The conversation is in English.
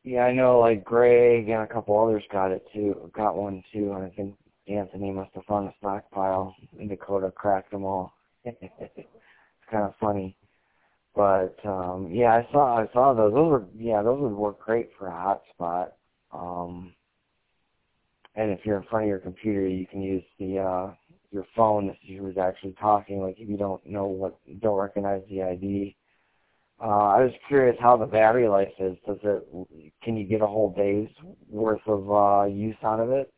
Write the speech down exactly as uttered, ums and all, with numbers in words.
Yeah, I know, like Greg and a couple others got it too, got one too, and I think Anthony must have found a stockpile, and Dakota cracked them all. It's kind of funny, but um, yeah, I saw I saw those. Those were yeah, those would work great for a hotspot. Um, and if you're in front of your computer, you can use the uh, your phone to see who's actually talking. Like if you don't know what, don't recognize the I D. Uh, I was curious how the battery life is. Does it? Can you get a whole day's worth of uh, use out of it?